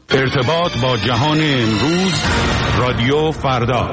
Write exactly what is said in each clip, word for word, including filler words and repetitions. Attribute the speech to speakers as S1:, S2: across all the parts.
S1: ارتباط با جهان امروز، رادیو فردا.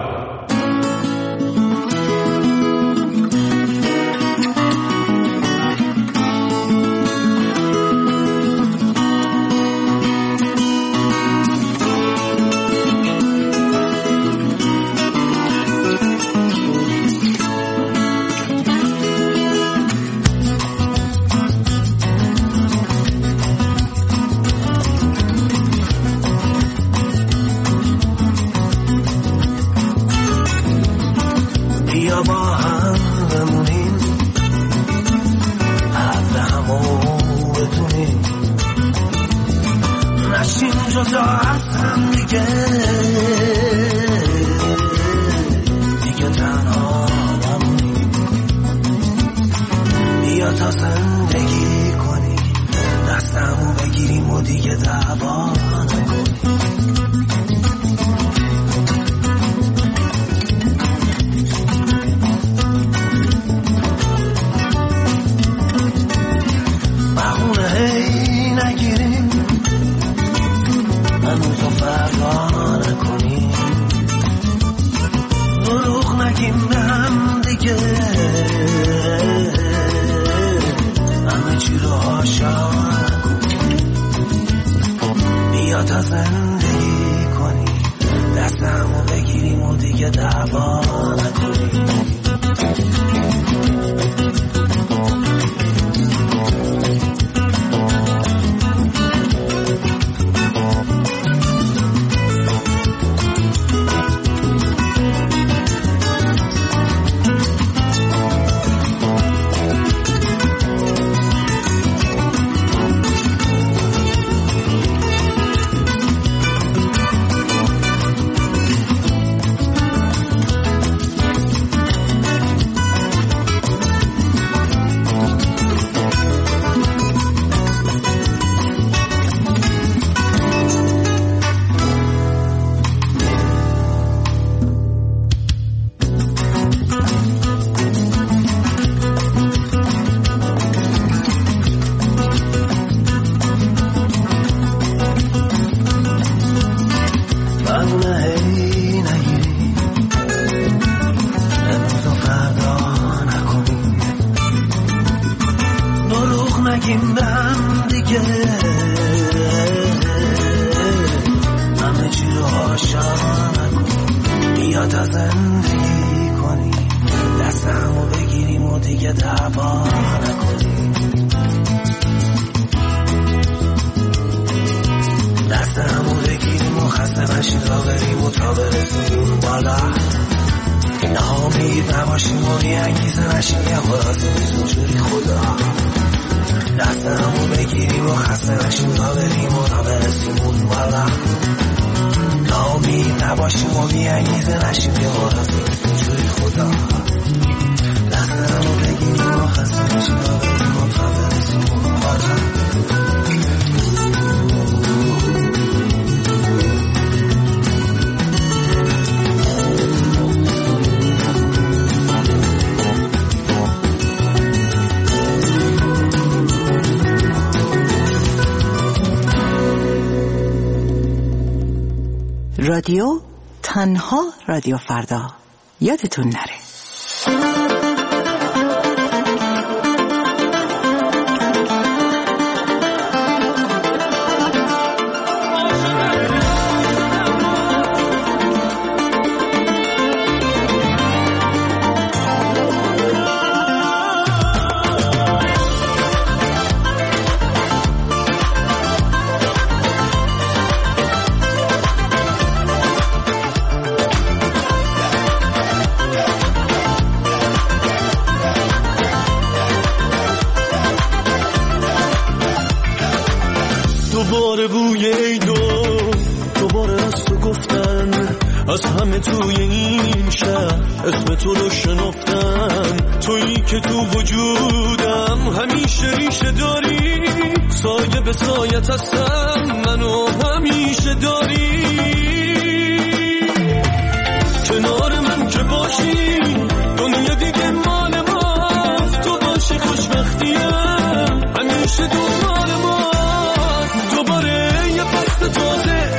S2: رادیو تنها رادیو فردا، یادتون نره.
S3: دوباره بوی عیدو دوباره از تو گفتن، از همه توی این شهر اسم تو رو شنفتم. تویی که تو وجودم همیشه ریشه داری، سایه به سایت هستم منو همیشه داری. کنار من که باشی دنیا دیگه مال ماست، تو باشی خوشبختیم همیشه دنبال ماست. دوباره یه فصل تازه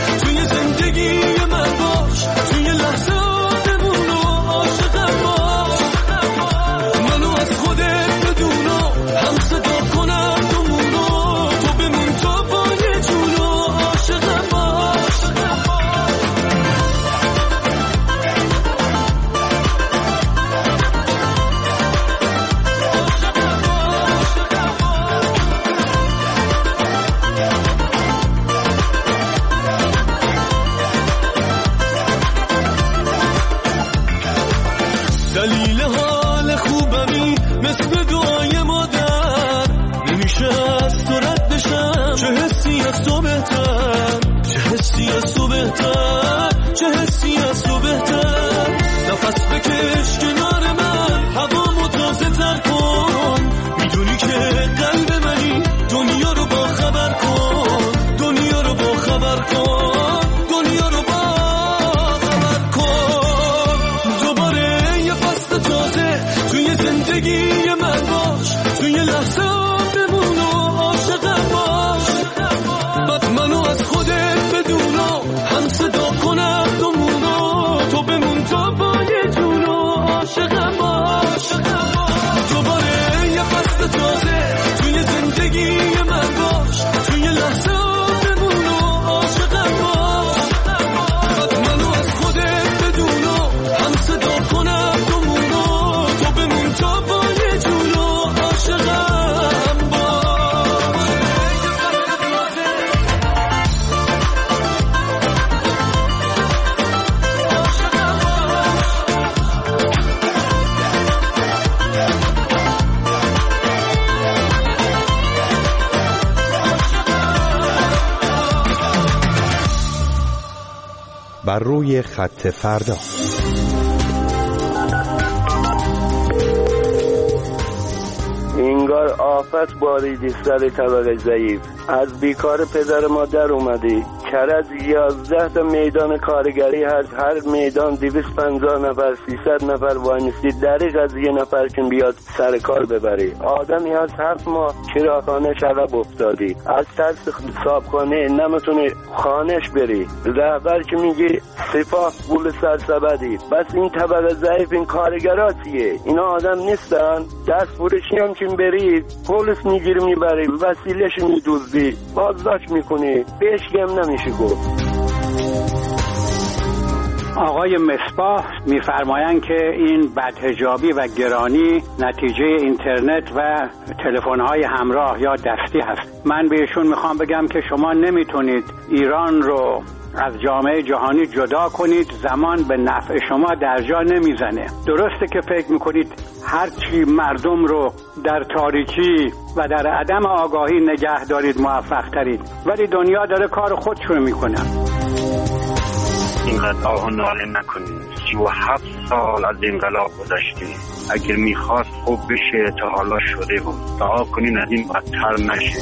S3: دلیل حال خوبمی مثل دعای مادر، نمیشه از تو رد بشم. چه حسی از تو بهتر، چه حسی از تو بهتر، چه حسی از تو بهتر. نفس بکش کنار من، هوامو تازه تر کن. میدونی که قلب منی، دنیا رو با خبر کن، دنیا رو با خبر کن، دنیا رو با خبر کن. دوباره یه فصل تازه توی زندگی من باش، توی لحظه بمون و عاشقم باش. بعد منو از خودت بدون و هم صدا کنم دومونو، تو بمون تا با یه جون و عاشقم باش. دوباره یه فصل تازه توی زندگی من باش، توی لحظه بمون و عاشقم باش. بعد منو از خودت بدون و هم صدا کنم دومونو، تو بمون تا با یه جون و عاشقم باش.
S4: بر روی خط فردا.
S5: انگار آفت باریدی سر طبقه ضعیف، از بیکار پدر مادر اومدی. کرج یازده تا میدان کارگری هست، هر میدان دویست پنجاه نفر سیصد نفر وانسی دریق از یه نفر که بیاد سر کار ببری. آدمی هست هفت ماه چراغخانه عقب افتادی، از ترس صابخانه نمیتونی خانش بری. رهبر که میگی سپاه پول سرسبدی. بس این طبقه ضعیف این کارگرها چیه؟ اینا آدم نیستن؟ دست فروشی هم که بری پلیس میگیری میبری، وسیلهش میدوزی، بازداشت میکنی، بهش گم نمیشه گفت.
S6: آقای مصباح میفرمایند که این بدحجابی و گرانی نتیجه اینترنت و تلفن‌های همراه یا دستی هست. من بهشون میخوام بگم که شما نمیتونید ایران رو از جامعه جهانی جدا کنید، زمان به نفع شما در جا نمیزنه. درسته که فکر میکنید هرچی مردم رو در تاریکی و در عدم آگاهی نگه دارید موفق ترید، ولی دنیا داره کار خودشو میکنه.
S7: اینقدر آه و ناله نکنید. سی و هفت سال از انقلاب گذشته، اگر میخواست خوب بشه تا حالا شده بود. دعا کنین از این بدتر نشه.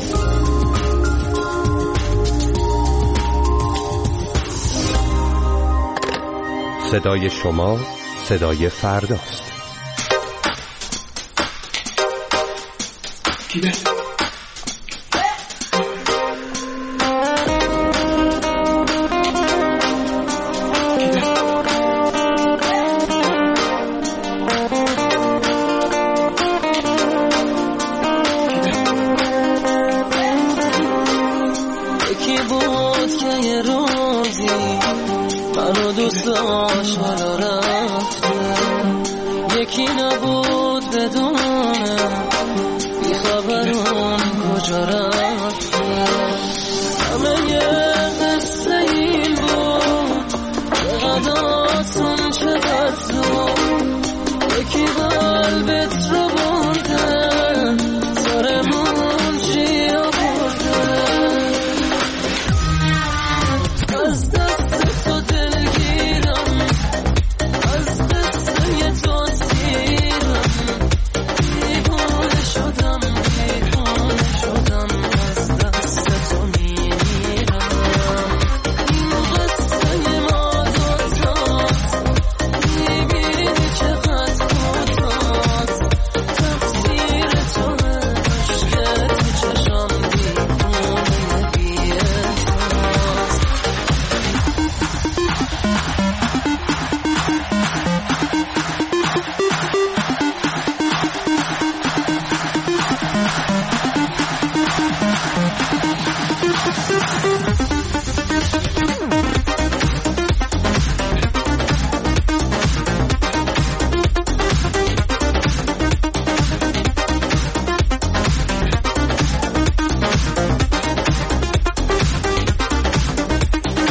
S4: صدای شما صدای فرداست.
S8: یکی بود که یه روزی منو دوست داشت حالا رفته، یکی نبود بدونه بی خبرون کجا رفته. همه یه قصه این بود چقدر آسون چقدر زود، یکی قلبت رو بردن سرمون چی آورده. از دست تو دلگیرم، از قصه تو سیرم، دیوانه شدم دیوانه شدم، از دست تو میمیرم. این قصه ما دوتاست، میبینی چقدر کوتاست، تفسیر تو عشق تو چشم دیوانه بی‌احساس.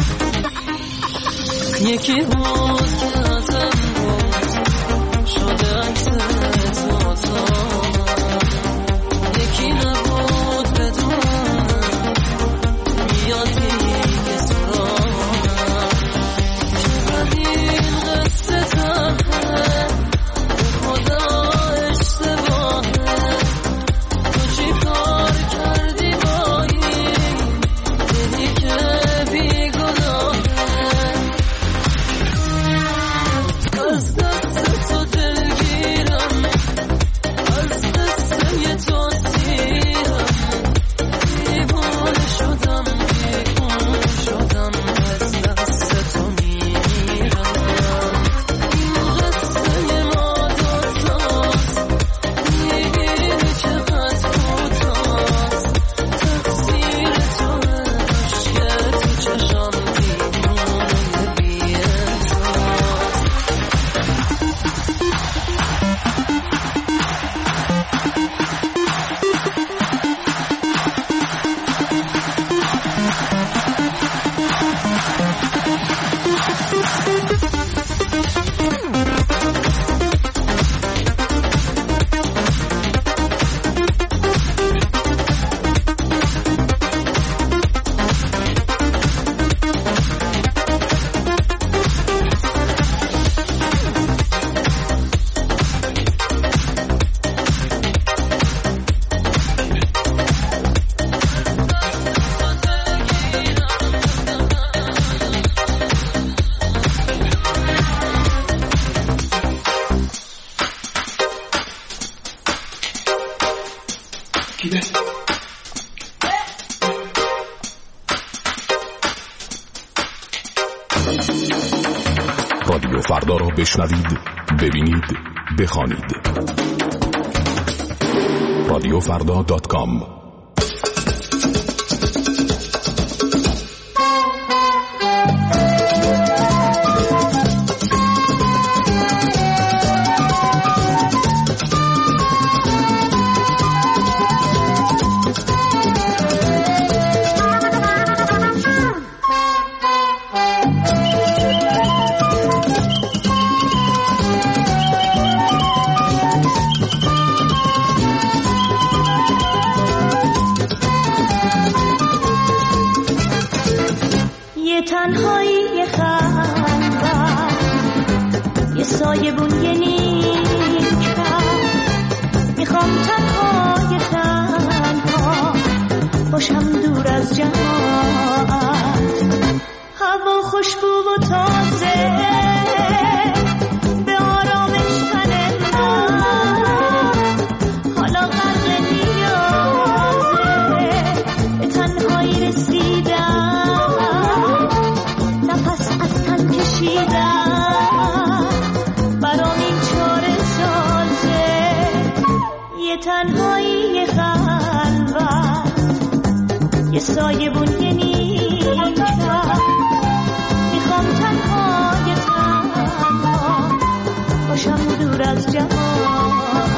S8: یکی بود که ازم بود شده
S9: رادیو فردا را بشنوید، ببینید، بخوانید. رادیو فردا دات کام.
S10: تنهایی خلوت یه سایه بون یه نیمکت، میخوام تنهای تنها باشم دور از جماعت، هوا خوشبو و تازه به آرامش تن من، حالا غرق نیازه به تنهایی رسیدم، برام این چاره سازه یه تنهایی خلوت، یه سایه بون یه نیمکت، میخوام تنهای تنها باشم دور از جهان.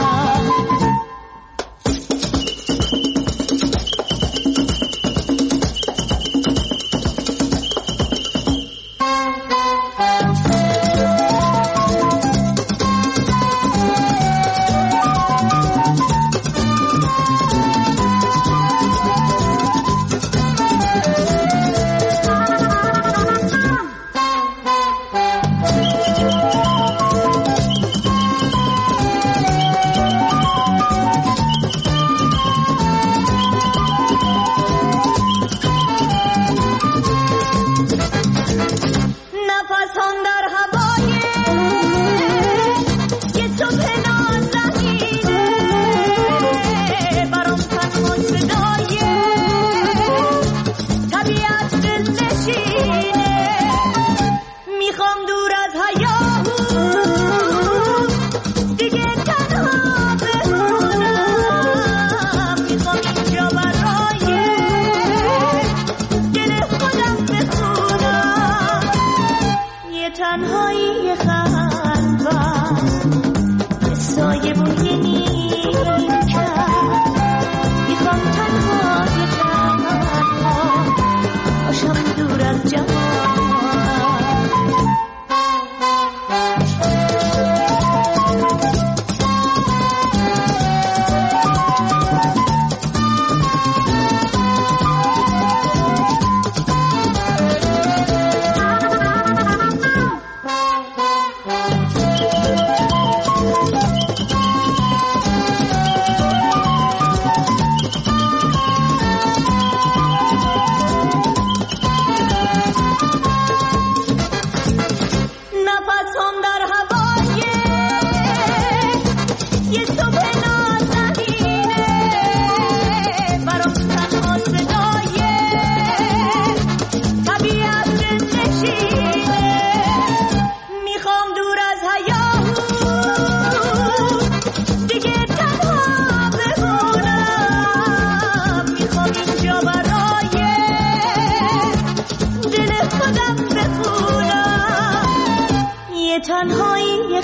S10: تنهایی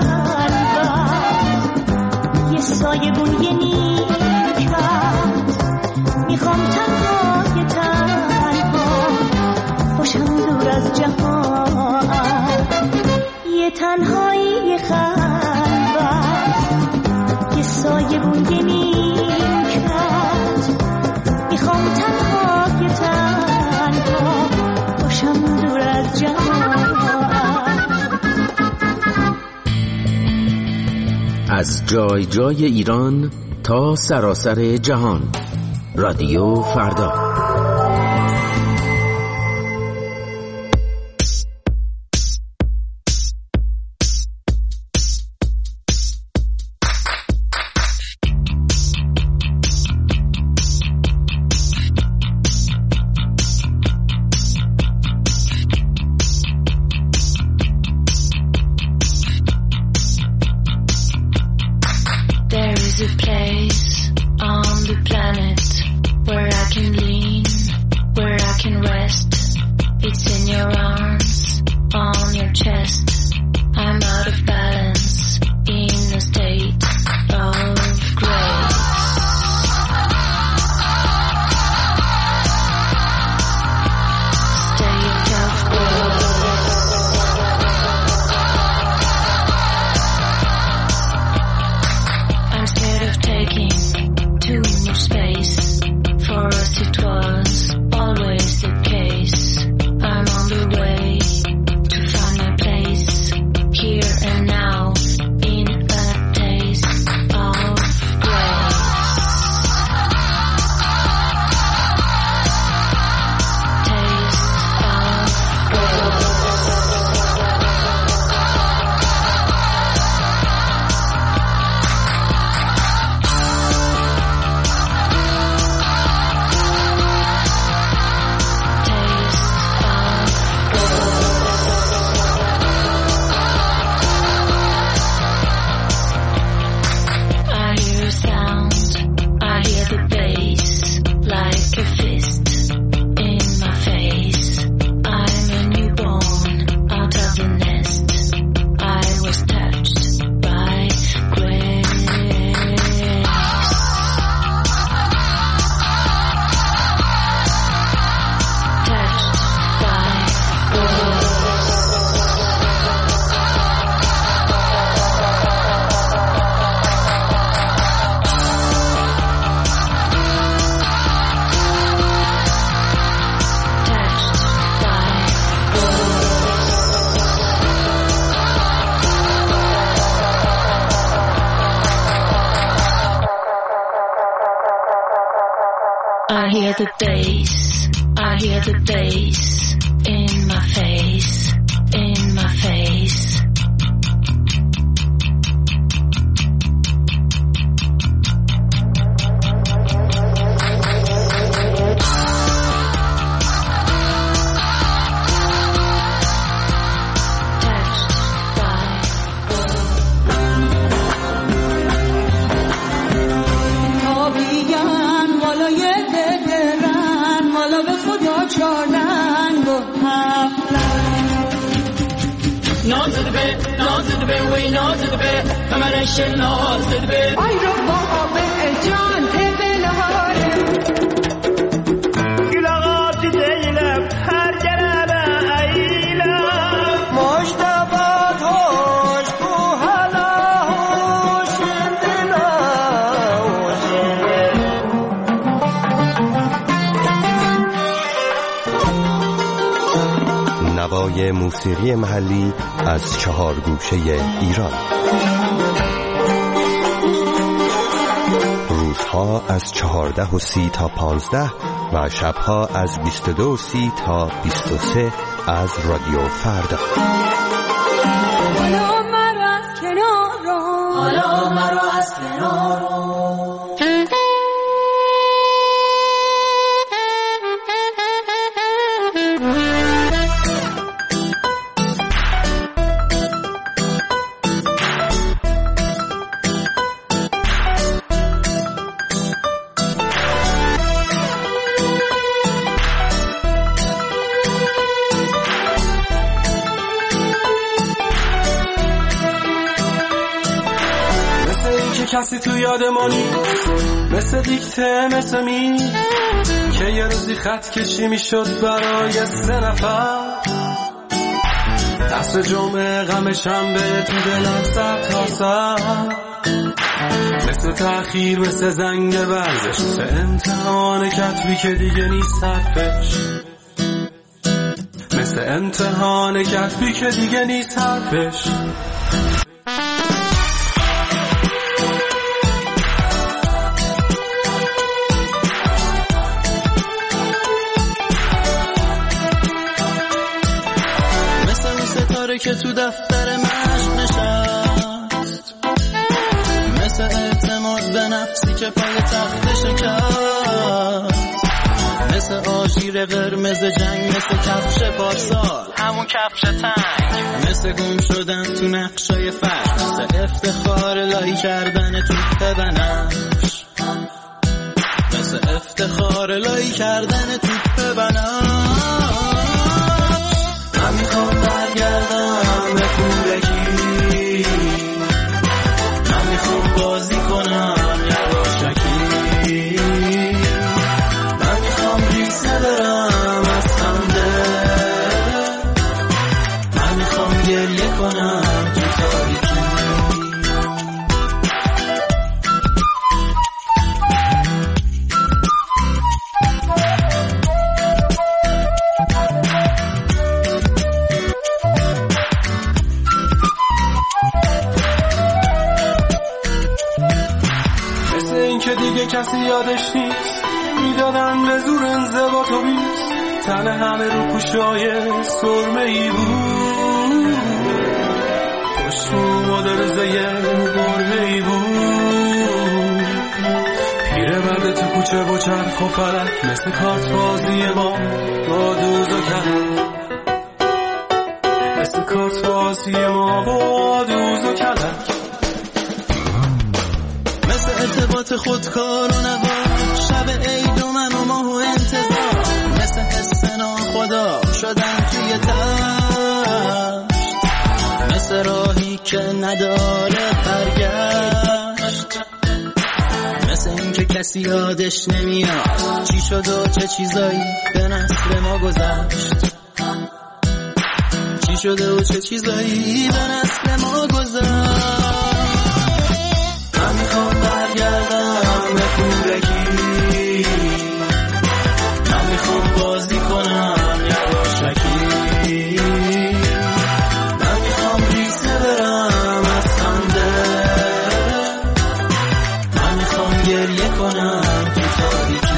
S10: خلوت یه سایه بون یه نیمکت، میخوام تنهای تنها باشم دور از جهان. یه تنهایی خلوت یه سایه بون یه نیمکت، میخوام تنهای تنها باشم دور از جهان.
S11: از جای جای ایران تا سراسر جهان، رادیو فردا.
S12: It's in your arms, on your chest. I'm out of balance, in a state of grace. State of grace. I'm scared of taking too much space. For us it was always the case. I'm on the way to find my place, here and now, in a taste of grace. Taste of I hear the bass, I hear the bass in my face, in my face.
S8: نازده به نازده به وی نازده به همرش نازده به آی رو با به جان تبل هاره گلاغات دیلم هر جنبه ایلم مشتبات هوش بو حالا هوش دلا
S4: نوای موسیقی محلی از چهار گوشه ایران. روزها از چهارده و سی تا پانزده و شبها از بیست و دو و سی تا بیست و سه از رادیو فردا.
S8: حالا مرا از کنار رو حالا مرا از کنار رو
S3: کسی تو یاد ما نیست، مثل دیکته مثل می که یه روزی خط کشی می شد برای سه نفر. دست جمعه غم شنبه تو دلم سر تا سر، مثل تأخیر مثل زنگ ورزش، مثل امتحان کتبی که دیگه نیست حرفش، مثل امتحان کتبی که دیگه نیست حرفش. که تو دفتر مشق نشست، مثل اعتماد به نفسی که پای تخت شکست، مثل آژیر قرمز جنگ، مثل کفش پارسال همون کفش تنگ، مثل گم شدن تو نقشای فرش، مثل افتخار لایی کردن توپ بنفش، مثل افتخار لایی کردن توپ بنفش.
S13: یادش نیست میدادن به زور انضباط و بیست تن همه رو پوشای سرمه ای بود پشت رو مادرزه برمه ای بود پیره مرد تو کوچه و چرخ و فلک مثل کارت بازی ما با دوز و کلک مثل کارت بازی ما با دوز و کلک مثل ارتباط خودکار و نوار شب عید و من و ماه و انتظار مثل حس ناخدا شدن توی تشت مثل راهی که نداره برگشت مثل این که کسی یادش نمیاد چی شد و چه چیزایی به نسل ما گذشت چی شده و چه چیزایی به نسل ما گذشت من میخوام برگردم به پورگی من میخوام بازی کنم یواشکی من میخوام ریسه برم از خنده من میخوام گریه کنم تو تاریکی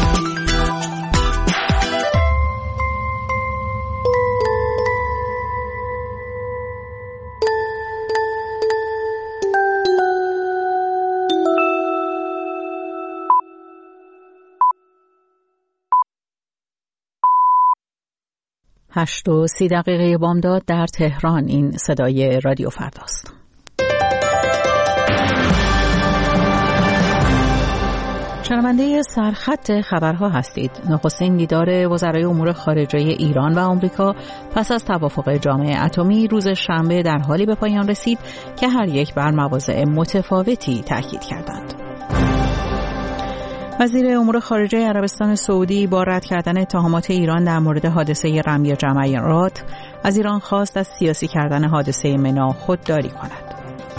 S14: هشت و سی دقیقه بامداد در تهران. این صدای رادیو فرداست. شنونده سرخط خبرها هستید. نخستین دیدار وزرای امور خارجه ایران و آمریکا پس از توافق جامعه اتمی روز شنبه در حالی به پایان رسید که هر یک بر مواضع متفاوتی تاکید کردند. وزیر امور خارجه عربستان سعودی با رد کردن اتهامات ایران در مورد حادثه رمی جمرات از ایران خواست از سیاسی کردن حادثه منا خودداری کند.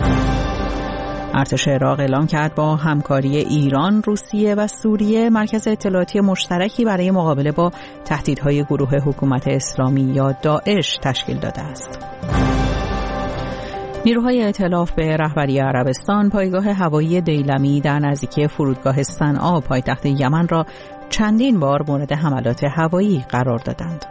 S14: ارتش عراق اعلام کرد با همکاری ایران، روسیه و سوریه مرکز اطلاعاتی مشترکی برای مقابله با تهدیدهای گروه حکومت اسلامی یا داعش تشکیل داده است. نیروهای ائتلاف به رهبری عربستان پایگاه هوایی دیلمی در نزدیکی فرودگاه صنعا پایتخت یمن را چندین بار مورد حملات هوایی قرار دادند.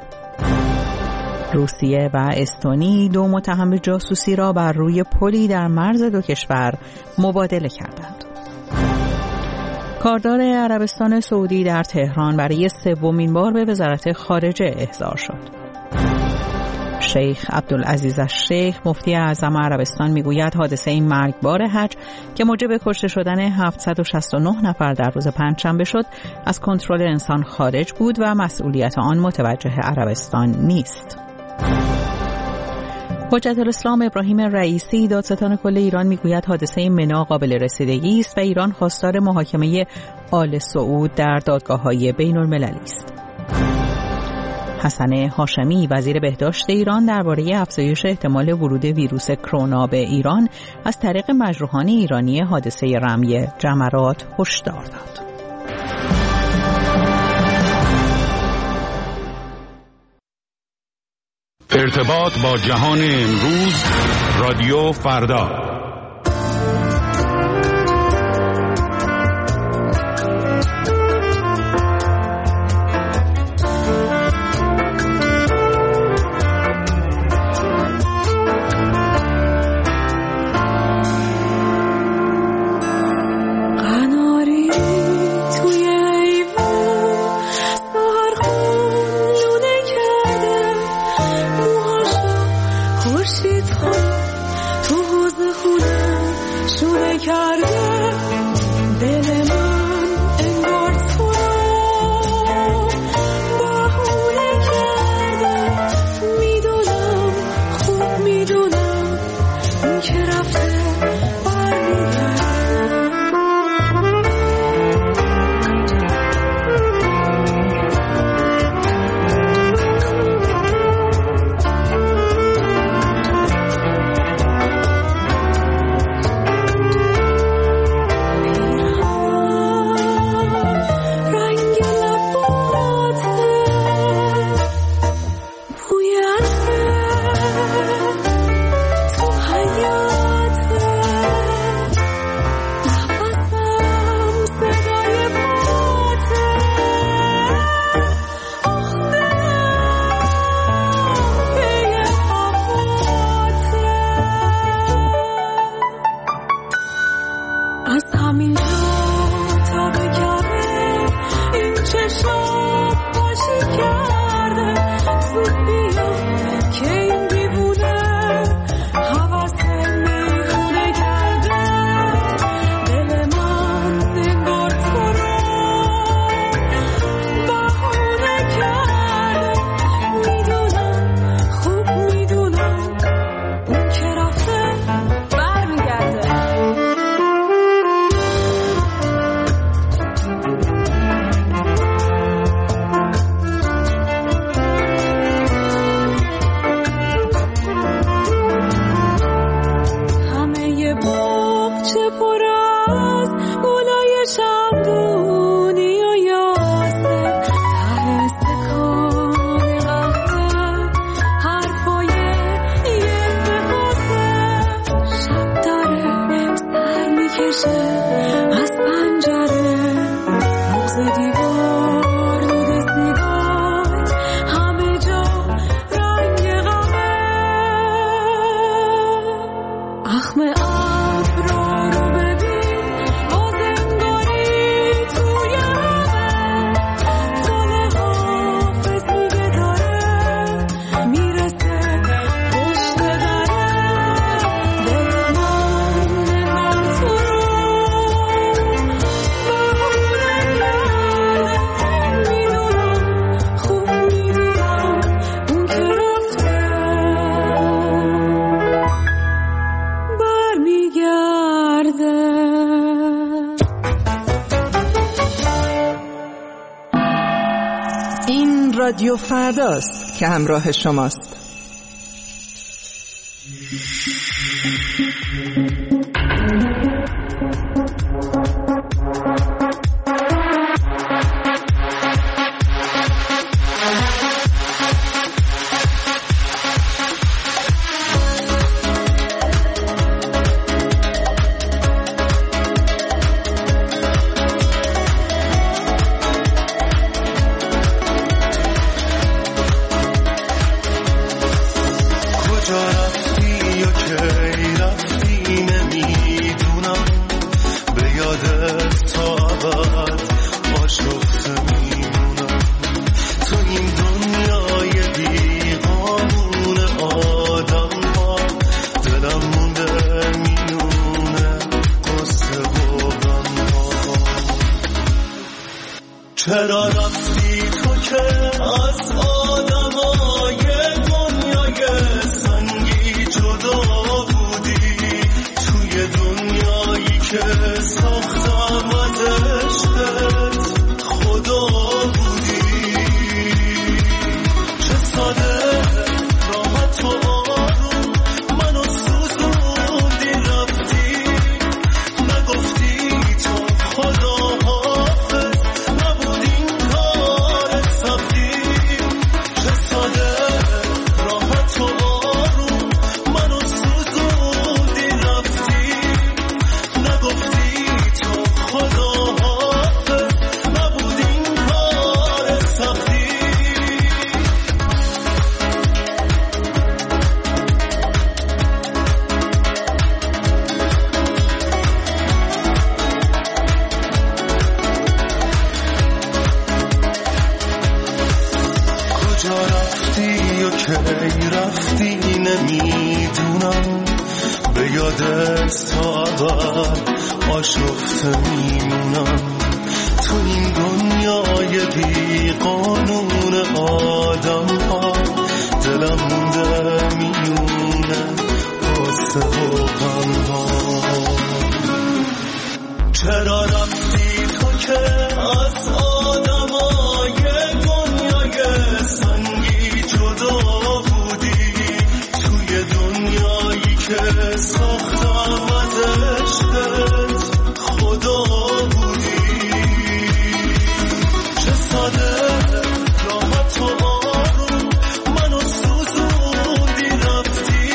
S14: روسیه و استونی دو متهم جاسوسی را بر روی پلی در مرز دو کشور مبادله کردند. کاردار عربستان سعودی در تهران برای سومین بار به وزارت خارجه احضار شد. شیخ عبدالعزیز الشیخ مفتی اعظم عربستان میگوید حادثه مرگبار حج که موجب کشته شدن هفتصد و شصت و نه نفر در روز پنجشنبه شد از کنترل انسان خارج بود و مسئولیت آن متوجه عربستان نیست. حجت الاسلام ابراهیم رئیسی دادستان کل ایران میگوید حادثه منا قابل رسیدگی است و ایران خواستار محاکمه آل سعود در دادگاه‌های بین‌المللی است. حسن هاشمی وزیر بهداشت ایران درباره افزایش احتمال ورود ویروس کرونا به ایران از طریق مجروحان ایرانی حادثه رمی جمرات هشدار داد.
S1: ارتباط با جهان امروز رادیو فردا.
S10: خورشید خود تو حوض
S2: رادیو فرداست که همراه شماست.
S3: چرا رفتی تو که از آدمای دنیای سنگی جدا بودی، توی دنیایی که ساختم از عشقت خدا بودی. چه ساده راحت و آروم منو سوزوندی، رفتی نگفتی تو خدا رفتی نمیدونم، به یادت تا ابد آشفته میمونم. تو این دنیای بی قانون آدم ها دلم مونده میونه قصه و غم ها. چرا رفتی تو که از آدمای دنیای سنگی جدا که ساختم از عشقت خدا بودی. چه ساده راحت و آروم منو سوزوندی، رفتی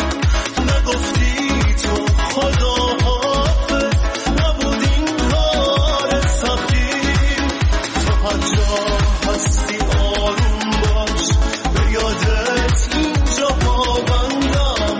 S3: نگفتی تو خدا حافظ، نبود این کار سختی. تو هر جا هستی آروم باش، به یادت اینجا پابندم.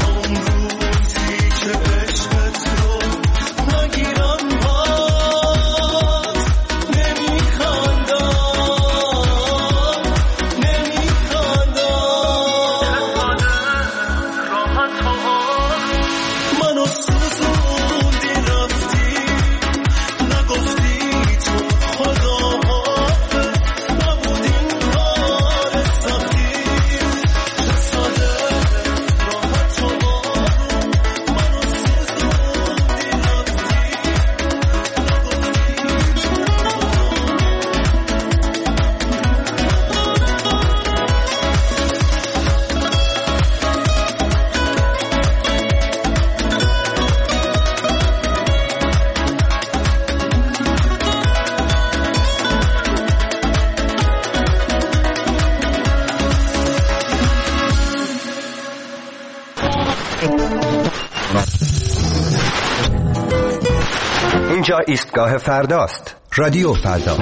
S4: اینجا ایستگاه فرداست. رادیو فردا.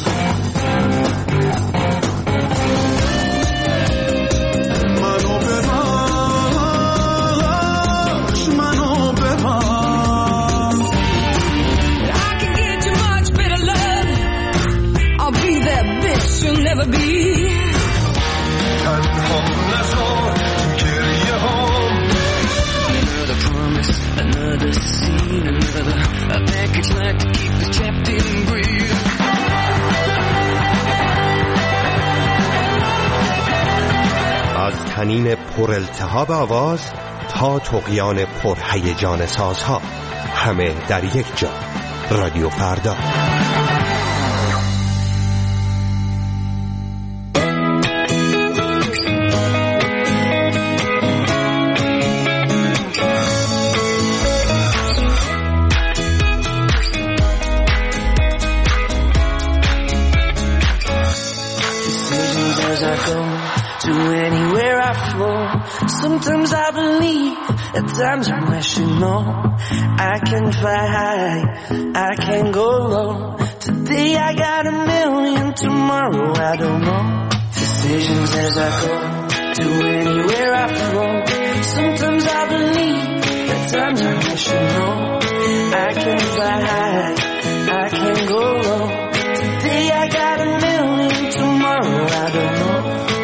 S4: از تنین پر التهاب آواز تا طغیان پر هیجان سازها، همه در یک جا. رادیو فردا.
S15: to anywhere I flow. Sometimes I believe, at times I'm rational. I can fly high, I can go low. Today I got a million, tomorrow I don't know. Decisions as I go, to anywhere I flow. Sometimes I believe, at times I'm rational. I can fly high, I can go low. Today I got a million, tomorrow I don't know.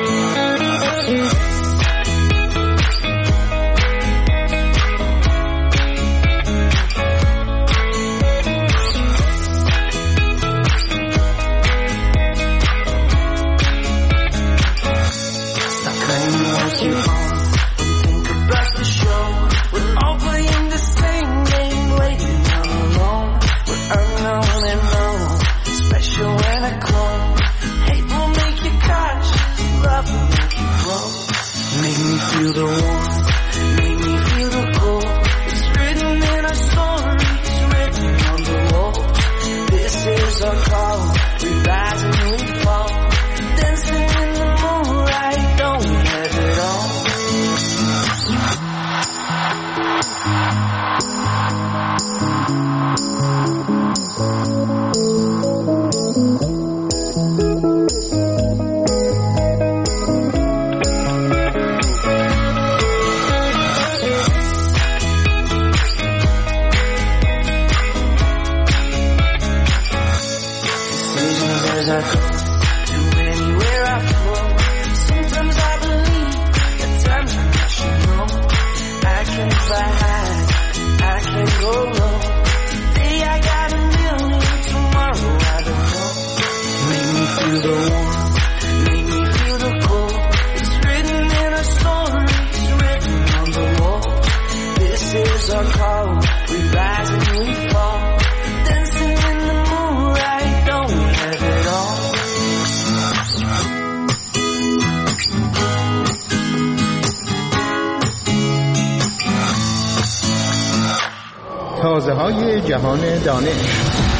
S15: Feel the warmth, make me feel the cold. It's written in our stories, written on the wall. This is our call, we rise and we fall. Dancing in the moonlight, don't we have it all?
S16: تازه های جهان دانش.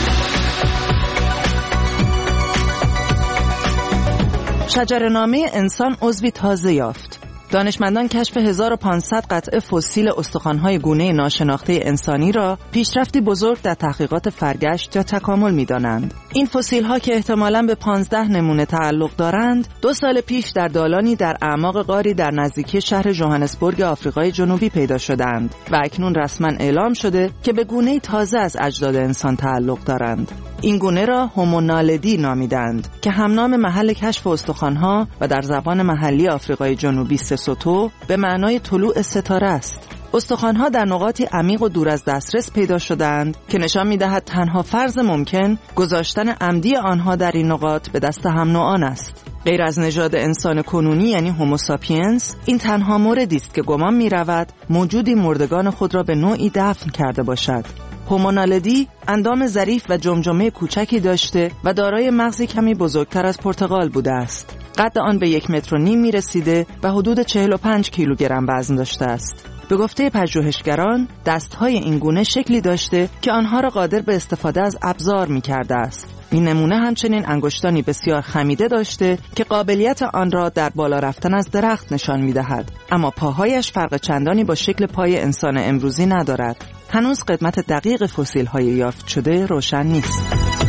S2: شجره‌نامه انسان عضوی تازه یافت. دانشمندان کشف هزار و پانصد قطعه فسیل استخوان‌های گونه ناشناخته انسانی را پیشرفتی بزرگ در تحقیقات فرگشت یا تکامل می‌دانند. این فسیل‌ها که احتمالاً به پانزده نمونه تعلق دارند، دو سال پیش در دالانی در اعماق غاری در نزدیکی شهر ژوهانسبورگ آفریقای جنوبی پیدا شدند و اکنون رسما اعلام شده که به گونه‌ای تازه از اجداد انسان تعلق دارند. این گونه را هومونالدی نامیدند که همنام محل کشف استخوان‌ها و در زبان محلی آفریقای جنوبی سسوتو به معنای طلوع ستاره است. استخوان‌ها در نقاطی عمیق و دور از دسترس پیدا شدند که نشان می‌دهد تنها فرض ممکن گذاشتن عمدی آنها در این نقاط به دست هم نوعان است. غیر از نژاد انسان کنونی یعنی هوموساپینس، این تنها موردی است که گمان می‌رود موجودی مردگان خود را به نوعی دفن کرده باشد. هومونالدی اندام ظریف و جمجمه کوچکی داشته و دارای مغزی کمی بزرگتر از پرتقال بوده است. قد آن به یک متر و نیم می رسیده و حدود چهل و پنج کیلوگرم وزن داشته است. به گفته پژوهشگران، دستهای این گونه شکلی داشته که آنها را قادر به استفاده از ابزار می کرده است. این نمونه همچنین انگشتانی بسیار خمیده داشته که قابلیت آن را در بالا رفتن از درخت نشان می دهد. اما پاهایش فرق چندانی با شکل پای انسان امروزی ندارد. هنوز قدمت دقیق فسیل های یافت شده روشن نیست.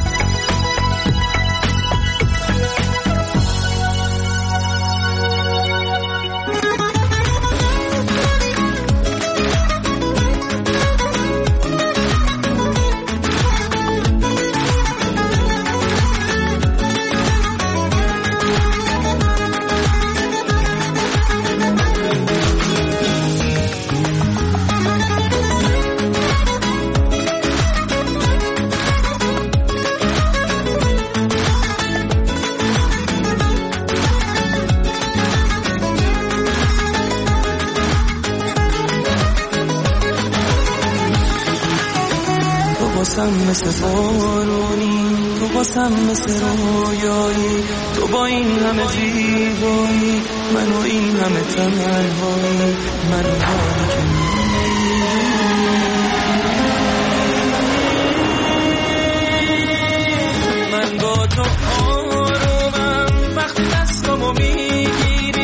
S15: مثل بارونی تو باسم مثل رویایی، تو با این همه زیبایی منو این همه تنهایی، منو حالی که من با تو آرومم وقتی دستمو میگیری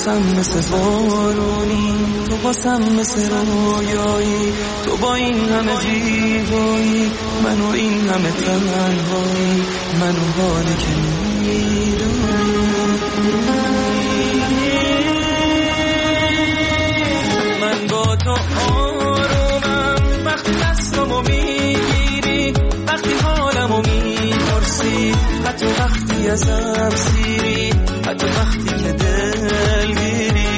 S15: واسم مثل بارونی، تو واسم مثل رویایی، تو با این همه زیبایی، منو این همه تنهایی، منو حالی که میدونی. من با تو آرومم وقتی دستمو میگیری، وقتی حالمو میپرسی، حتی وقتی ازم سیری، حتی وقتی که دلگیری.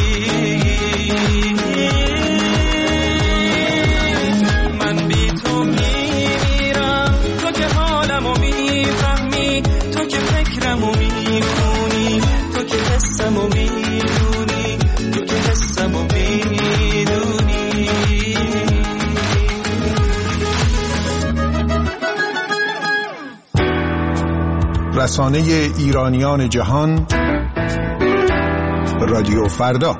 S15: من بی تو میمیرم، تو که حالمو میفهمی، تو که فکرمو میخونی، تو که حسمو میدونی، تو که حسمو میدونی.
S16: رسانه ایرانیان جهان، رادیو فردا.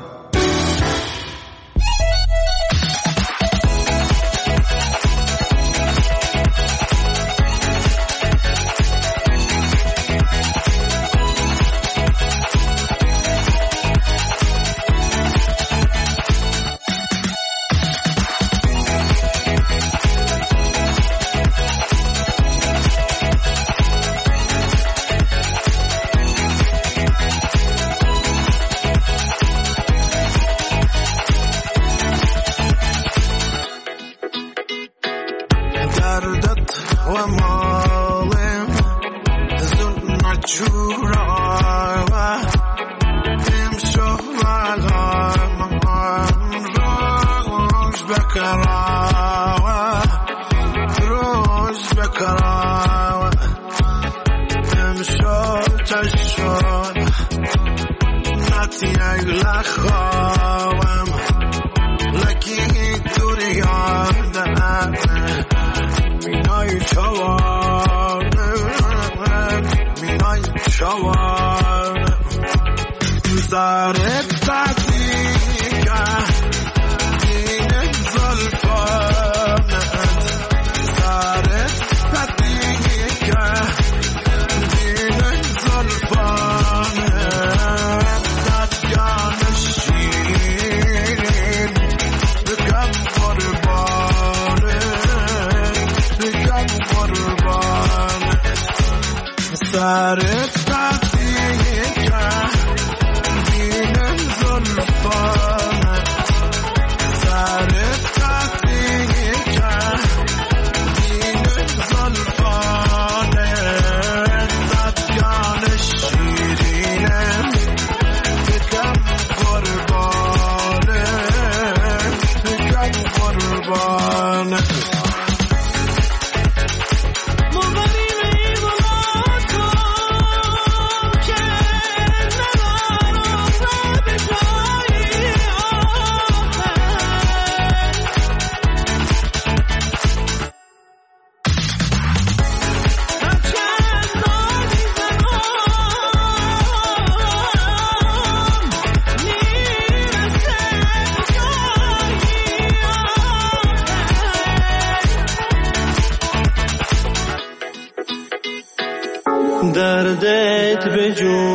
S3: دردت به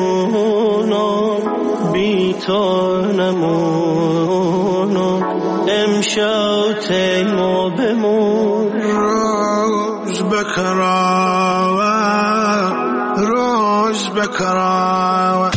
S3: جونم بی تو نمونم، امشب تیما بمون.
S17: روز بکراوه روز بکراوه،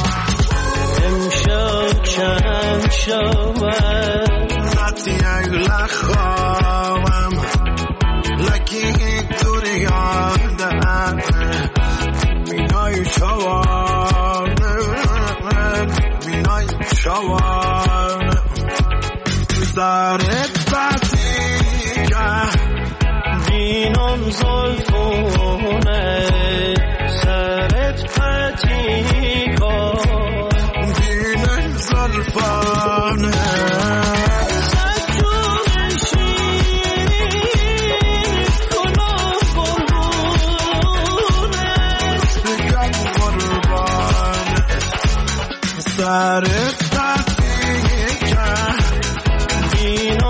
S3: امشب چند شوه
S17: نتی اگل خواهم لکی دوری یادم مینای شوانه مینای شوانه دارت بسی که
S3: بینم زلفونه سرت پتی کن
S17: بینم زلفانه سرت بسی که بینم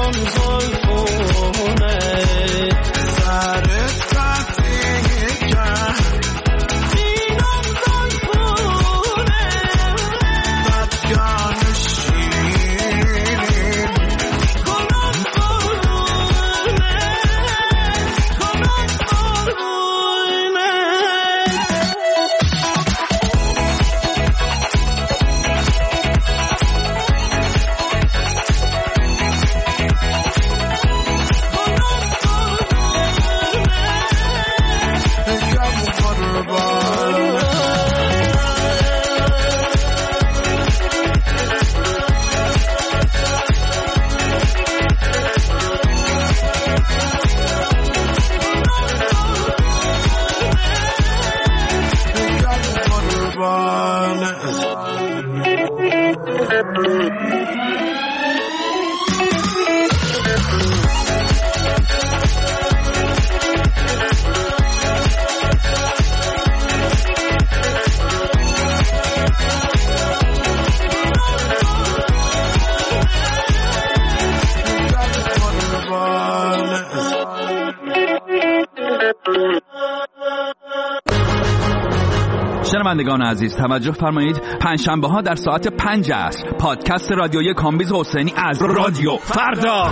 S18: شنوندگان عزیز توجه فرمایید، پنجشنبه ها در ساعت پنج عصر پادکست رادیویی کامبیز حسینی از رادیو فردا.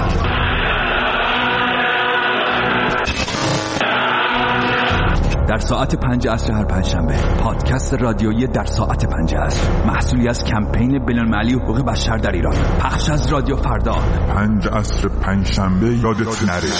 S18: در ساعت پنج عصر هر پنجشنبه پادکست رادیویی در ساعت پنج عصر، محصولی از کمپین بین‌المللی حقوق بشر در ایران، پخش از رادیو فردا.
S19: پنج عصر پنجشنبه یادت نره.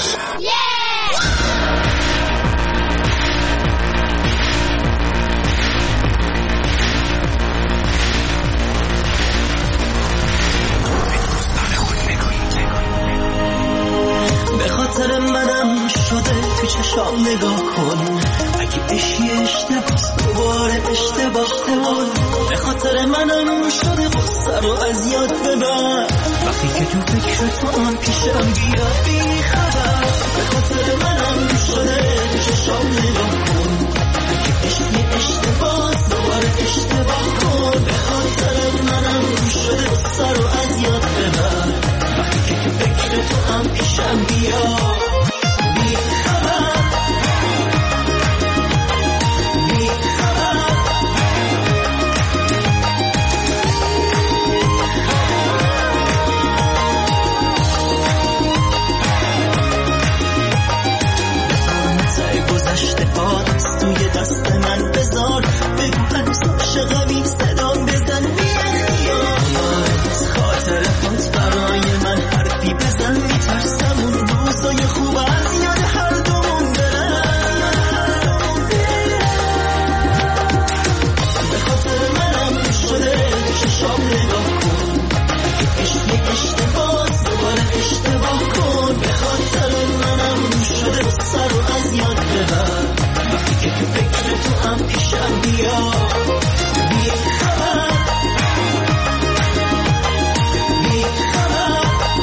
S3: به خاطر منم شده تو چشام نگاه کن، اگه اشی اشتباس دوباره اشتباه کن. به خاطر منم شده قصه رو از یاد ببر، وقتی که تو فکر تو هم پیشم بیا بی خبر. به خاطر منم شده تو چشام نگاه کن، اگه اشی اشتباس دوباره اشتباه کن. به خاطر منم شده قصه رو از یاد ببر، وقتی که تو فکر تو هم پیشم بیا بی خبر. گذشته پاس توی دست من بذار، بگو هنوز عاشقمی صدام بزن بی اختیار. از خاطر خود برای من حرفی بزن، میترسم اون روزای خوب از یاد هر دومون برن. به خاطر منم شده چشام نگاه کن، اگه اشتی اشتباس دوباره اشتباه کن. به خاطر منم شده سر رو از یاد ببر، وقتی که تو فکر تو هم پیشم بیا بی خبر. بی خبر.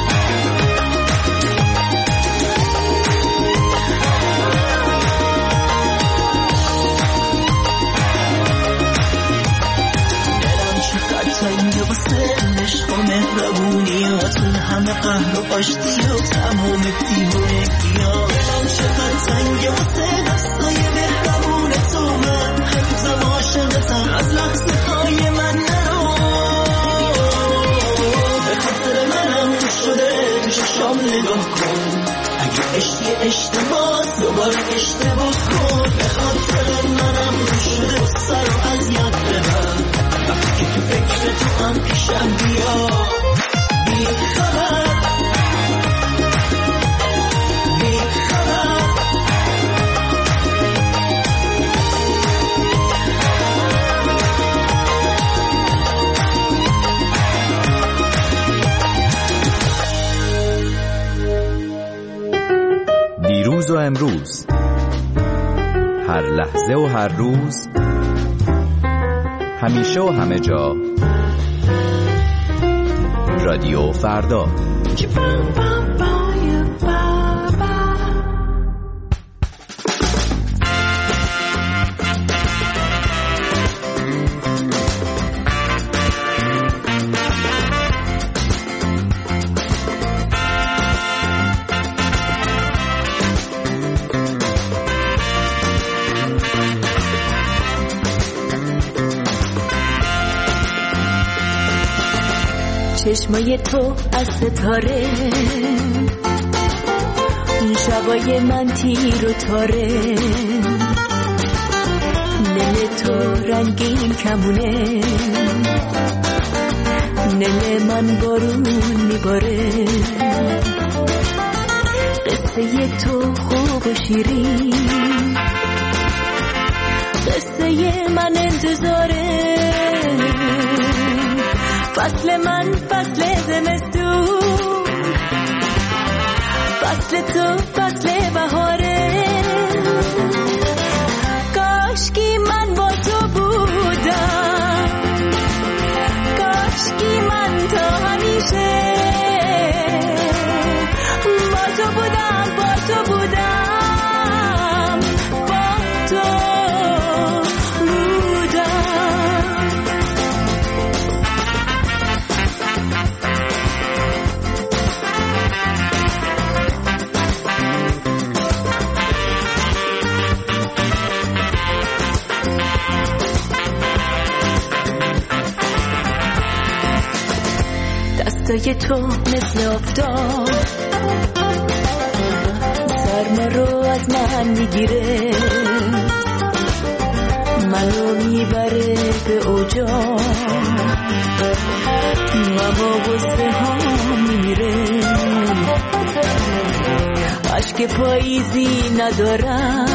S3: دلم چقدر تنگه واسه عشق و مهربونیاتون، همه قهر و آشتی و تمام دیوونگی‌ها. دلم چقدر تنگه واسه دستای مهربون تو، من هنوزم عاشقتم از لحظه های من نرو. به خاطر منم شده تو چشام نگاه کن، اگه اشتی اشتباس دوباره اشتباه کن. به خاطر منم شده سر رو از یاد ببر، وقتی که تو فکر تو هم پیشم بیا بی خبر. بی خبر.
S20: دیروز و امروز، هر لحظه و هر روز، همیشه و همه جا، رادیو فردا.
S10: چشمای تو از ستاره، اون شبای من تیر و تاره، نل تو رنگین کمونه، نل من بارون میباره. قصه تو خوب و شیرین، قصه من انتظاره. فصل من فصل زمستون، فصل تو فصل بهاره. کاشکی من با تو بودم، کاشکی من تا همیشه با تو بودم، با تو بودم، با تو بودم. صدای تو مثل آفتاب سرما رو از من میگیره، منو میبره به اوجا، اما غصه ها میمیره. عشق پاییزی ندارم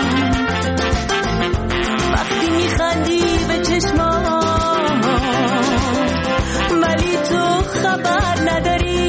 S10: وقتی میخندی به چشمام، ولی تو خبر نداری